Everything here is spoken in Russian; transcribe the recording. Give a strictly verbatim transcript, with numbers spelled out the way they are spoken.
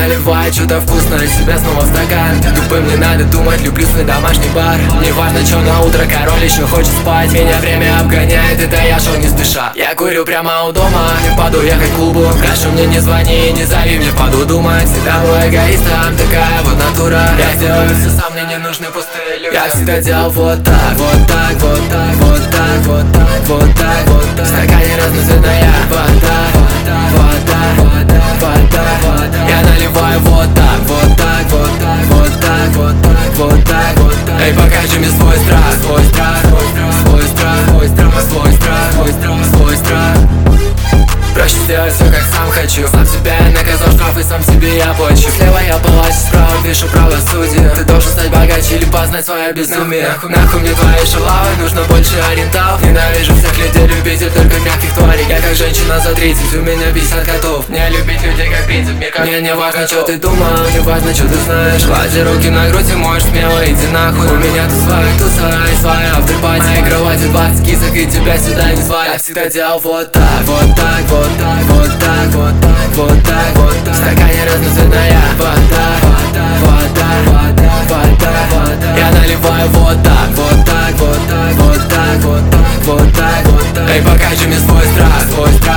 наливаю что-то вкусное себе снова в стакан. Тупым не надо думать, люблю свой домашний бар. Не важно, что на утро, король еще хочет спать. Меня время обгоняет, это я шел не спеша. Я курю прямо у дома, не паду ехать к клубу. Прошу, мне не звони, не зови, мне впаду думать. Всегда был эгоистом, такая вот натура. Я сделаю все сам, мне не нужны пустые люди. Я всегда делал вот так, вот так, вот так, вот так, вот так, вот так, вот так. В стакане разноцветная вода, вода, вода, вода, вода. Я наливаю вот так, вот так, вот так, вот так, вот так, вот так, вот так. Эй, покажи мне свой страх, свой страх, свой страх, свой страх, свой страх, свой страх, свой страх. Проще сделать все, как сам хочу. Сам себя я наказал штраф и сам себе я плачу. Слева я палач, справа пишу правосудие. Ты должен стать богаче или познать свое безумие. Нахуй, нахуй мне твои шалавы, нужно больше ориенталов. Ненавижу всех людей, любитель только мягких тварей. Я как женщина за тридцать, у меня пятьдесят котов. Мне любить людей как принцип, мне как... Мне не важно, что ты думал, не важно, что ты знаешь. Клади руки на грудь и можешь смело идти нахуй. У меня тут своя туса и своя авторпати. На моей кровати двадцать кисок и тебя сюда не звали. Я всегда делал вот так, вот так, вот вот так, вот так, вот так, вот так, вот так. В стакане разноцветная вода, вода, вода, вода, вода, вода. Я наливаю вот так, вот так, вот так, вот так, вот так, вот так, вот так. Эй, покажи мне свой страх, свой страх.